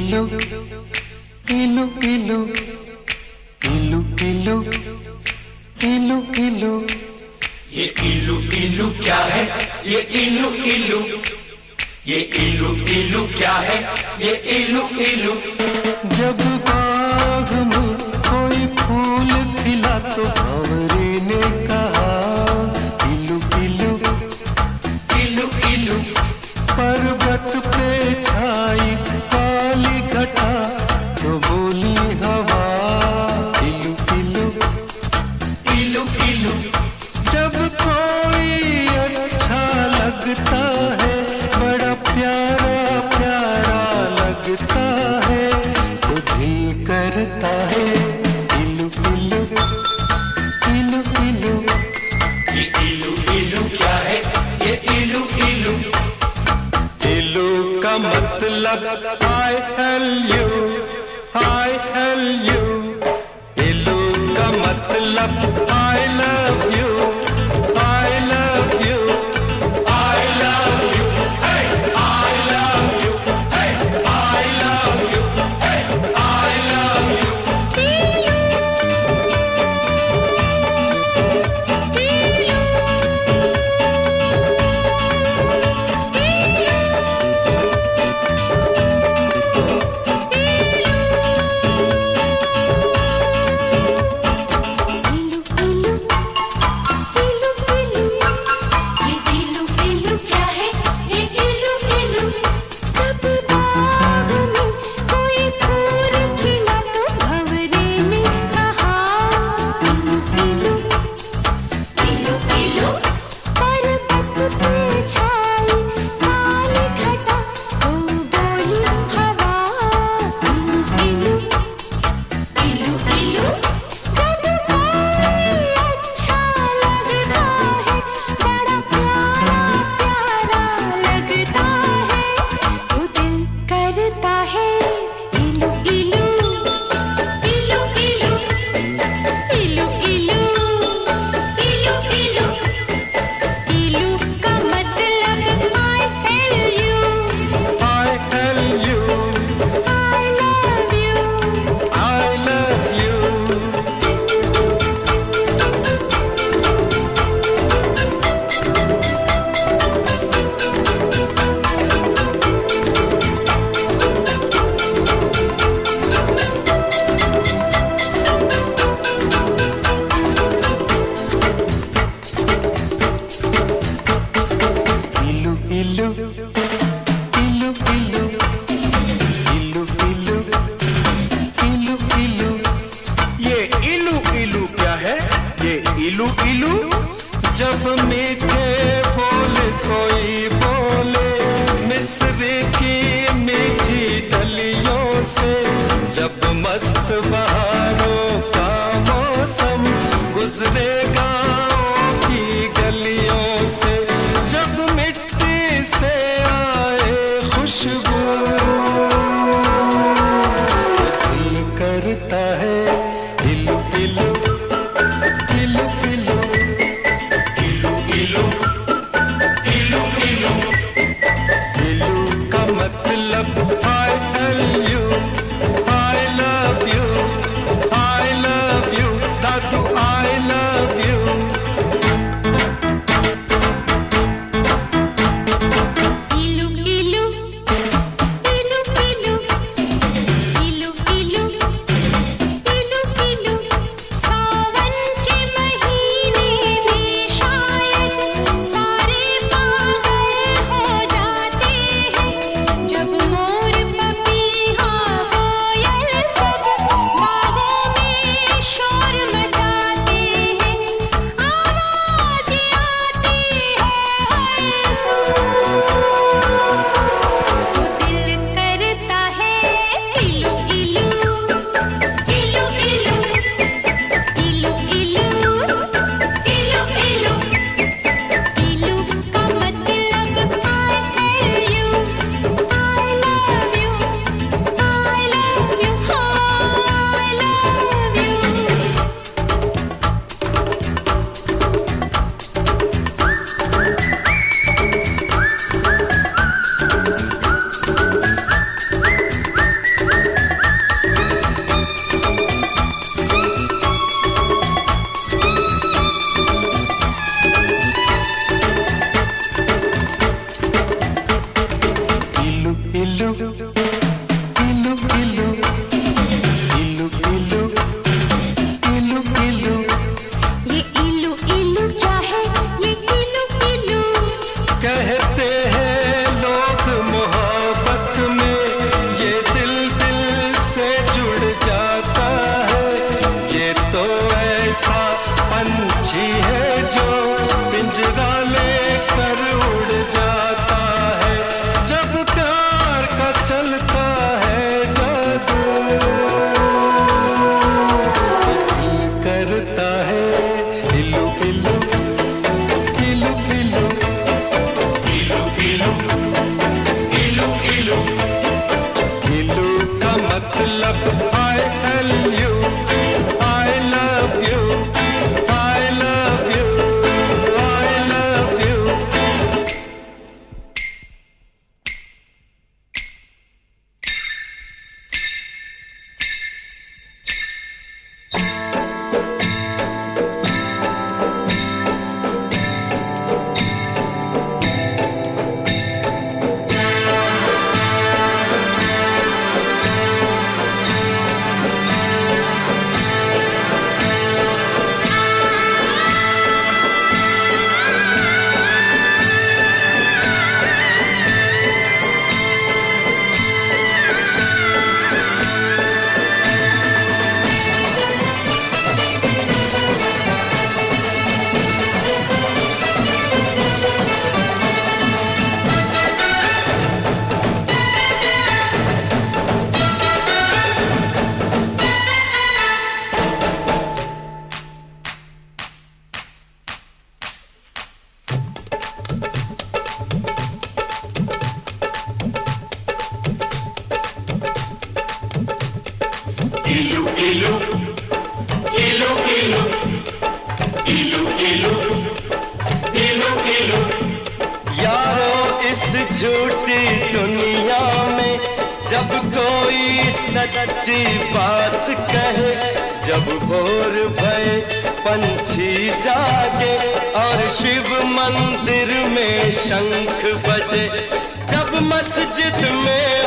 इलू इलू इलू इलू इलू इलू इलू। ये इलू इलू क्या है? ये इलू इलू, ये इलू इलू क्या है? ये इलू इलू। जब बाग में कोई फूल खिला तो भंवरे ने कहा इलू इलू इलू इलू। पर्वत पे छाई काली घटा तो बोली हवा इलू इलू इलू इलू। जब कोई अच्छा लगता है, बड़ा प्यारा प्यारा लगता है, तो दिल करता है इलू इलू इलू इलू। ये इलू इलू क्या है? ये इलू इलू। इलू का मतलब I love you, I love you। इलू का मतलब I love you, I love you, I love you, hey, I love you, hey, I love you, hey, I love you। इलू इलू। जब मीठे बोल कोई बोले मिस्र की मीठी डलियों से, जब मस्त बहारों का मौसम गुजरे गाँव की गलियों से, जब मिट्टी से आए खुशबू, दिल करता है इलू इलू इलू इलू इलू इलू इलू इलू। इलू का मतलब I love you, I love you, I love you, Dadu I love you। इलू इलू इलू इलू इलू इलू इलू इलू। सावन के महीने में शायद सारे पागल हो जाते हैं, जब मोर इलू इलू इलू इलू इलू इलू। ये इलू इलू क्या है, ये इलू इलू? कहते हैं लोग मोहब्बत में ये दिल दिल से जुड़ जाता है। ये तो ऐसा पंछी है जो पिंजरा लेकर उड़ जाता है। जब प्यार का चलता है जादू, दिल करता है इलू इलू इलू इलू। इलू इलू इलू इलू। इलू का मतलब I love you, I love you, I love you, I love you। इलू इलू इलू इलू इलू इलू इलू इलू। यारो इस झूठी दुनिया में जब कोई सच्ची बात कहे, जब भोर भये पंछी जागे और शिव मंदिर में शंख बजे, जब मस्जिद में